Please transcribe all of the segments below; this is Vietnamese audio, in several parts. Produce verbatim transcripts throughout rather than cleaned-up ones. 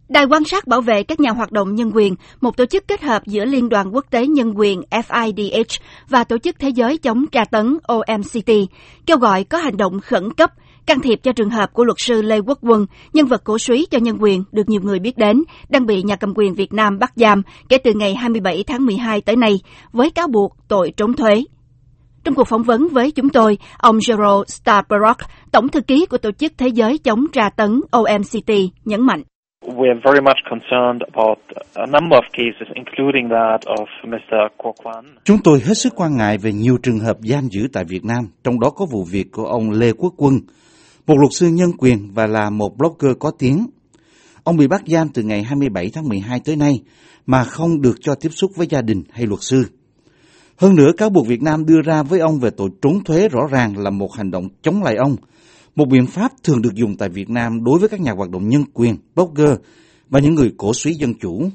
Đài quan sát bảo vệ các nhà hoạt động nhân quyền, một tổ chức kết hợp giữa Liên đoàn Quốc tế Nhân quyền F I D H và Tổ chức Thế giới chống tra tấn O M C T, kêu gọi có hành động khẩn cấp can thiệp cho trường hợp của luật sư Lê Quốc Quân, nhân vật cổ súy cho nhân quyền được nhiều người biết đến, đang bị nhà cầm quyền Việt Nam bắt giam kể từ ngày hai mươi bảy tháng mười hai tới nay với cáo buộc tội trốn thuế. Trong cuộc phỏng vấn với chúng tôi, ông Gerald Starborough, tổng thư ký của Tổ chức Thế giới chống tra tấn O M C T, nhấn mạnh. We are very much concerned about a number of cases, including that of Mister Kwok Kwan. Chúng tôi hết sức quan ngại về nhiều trường hợp giam giữ tại Việt Nam, trong đó có vụ việc của ông Lê Quốc Quân, một luật sư nhân quyền và là một blogger có tiếng. Ông bị bắt giam từ ngày hai mươi bảy tháng mười hai tới nay mà không được cho tiếp xúc với gia đình hay luật sư. Hơn nữa, cáo buộc Việt Nam đưa ra với ông về tội trốn thuế rõ ràng là một hành động chống lại ông, một biện pháp thường được dùng tại Việt Nam đối với các nhà hoạt động nhân quyền, blogger và những người cổ súy dân chủ.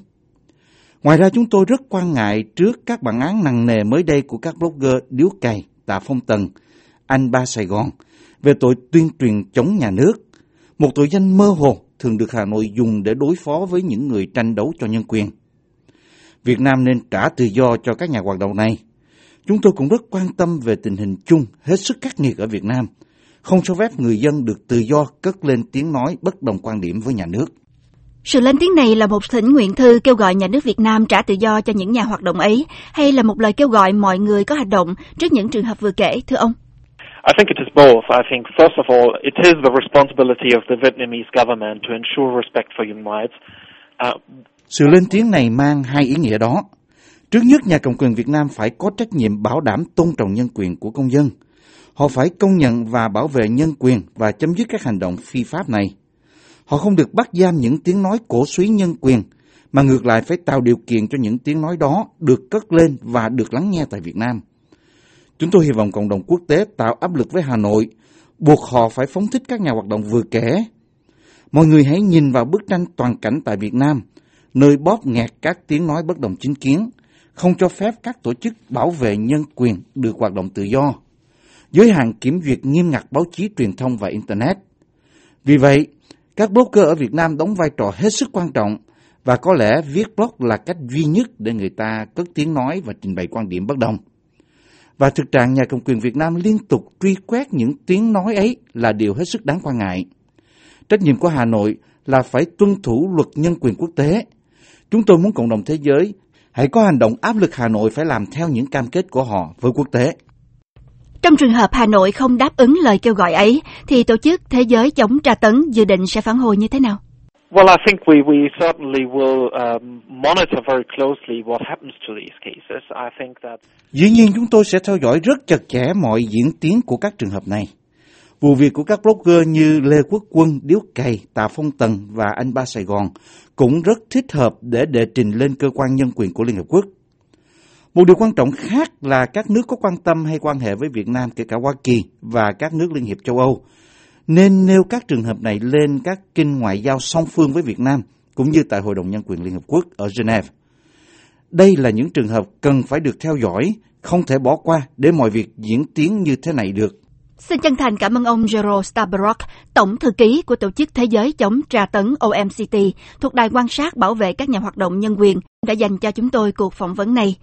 Ngoài ra, chúng tôi rất quan ngại trước các bản án nặng nề mới đây của các blogger Điếu Cày, Tạ Phong Tần, Anh Ba Sài Gòn về tội tuyên truyền chống nhà nước, một tội danh mơ hồ thường được Hà Nội dùng để đối phó với những người tranh đấu cho nhân quyền. Việt Nam nên trả tự do cho các nhà hoạt động này. Chúng tôi cũng rất quan tâm về tình hình chung hết sức khắc nghiệt ở Việt Nam, không cho phép người dân được tự do cất lên tiếng nói bất đồng quan điểm với nhà nước. Sự lên tiếng này là một thỉnh nguyện thư kêu gọi nhà nước Việt Nam trả tự do cho những nhà hoạt động ấy, hay là một lời kêu gọi mọi người có hành động trước những trường hợp vừa kể, thưa ông? I think it is both. I think, first of all, it is the responsibility of the Vietnamese government to ensure respect for human rights. Uh, Sự lên tiếng này mang hai ý nghĩa đó. Trước nhất, nhà cầm quyền Việt Nam phải có trách nhiệm bảo đảm tôn trọng nhân quyền của công dân. Họ phải công nhận và bảo vệ nhân quyền và chấm dứt các hành động phi pháp này. Họ không được bắt giam những tiếng nói cổ súy nhân quyền, mà ngược lại phải tạo điều kiện cho những tiếng nói đó được cất lên và được lắng nghe tại Việt Nam. Chúng tôi hy vọng cộng đồng quốc tế tạo áp lực với Hà Nội, buộc họ phải phóng thích các nhà hoạt động vừa kể. Mọi người hãy nhìn vào bức tranh toàn cảnh tại Việt Nam, nơi bóp nghẹt các tiếng nói bất đồng chính kiến, không cho phép các tổ chức bảo vệ nhân quyền được hoạt động tự do, giới hạn kiểm duyệt nghiêm ngặt báo chí truyền thông và Internet. Vì vậy, các blogger ở Việt Nam đóng vai trò hết sức quan trọng, và có lẽ viết blog là cách duy nhất để người ta cất tiếng nói và trình bày quan điểm bất đồng. Và thực trạng nhà cầm quyền Việt Nam liên tục truy quét những tiếng nói ấy là điều hết sức đáng quan ngại. Trách nhiệm của Hà Nội là phải tuân thủ luật nhân quyền quốc tế. Chúng tôi muốn cộng đồng thế giới hãy có hành động áp lực Hà Nội phải làm theo những cam kết của họ với quốc tế. Trong trường hợp Hà Nội không đáp ứng lời kêu gọi ấy, thì Tổ chức Thế giới chống tra tấn dự định sẽ phản hồi như thế nào? Well, I think we, we certainly will um, monitor very closely what happens to these cases. I think that... Dĩ nhiên chúng tôi sẽ theo dõi rất chặt chẽ mọi diễn tiến của các trường hợp này. Vụ việc của các blogger như Lê Quốc Quân, Điếu Cày, Tạ Phong Tần và Anh Ba Sài Gòn cũng rất thích hợp để đệ trình lên cơ quan nhân quyền của Liên Hợp Quốc. Một điều quan trọng khác là các nước có quan tâm hay quan hệ với Việt Nam, kể cả Hoa Kỳ và các nước Liên hiệp châu Âu, nên nêu các trường hợp này lên các kênh ngoại giao song phương với Việt Nam, cũng như tại Hội đồng Nhân quyền Liên Hợp Quốc ở Geneva. Đây là những trường hợp cần phải được theo dõi, không thể bỏ qua để mọi việc diễn tiến như thế này được. Xin chân thành cảm ơn ông Gerald Starborough, tổng thư ký của Tổ chức Thế giới chống tra tấn O M C T, thuộc Đài quan sát bảo vệ các nhà hoạt động nhân quyền, đã dành cho chúng tôi cuộc phỏng vấn này.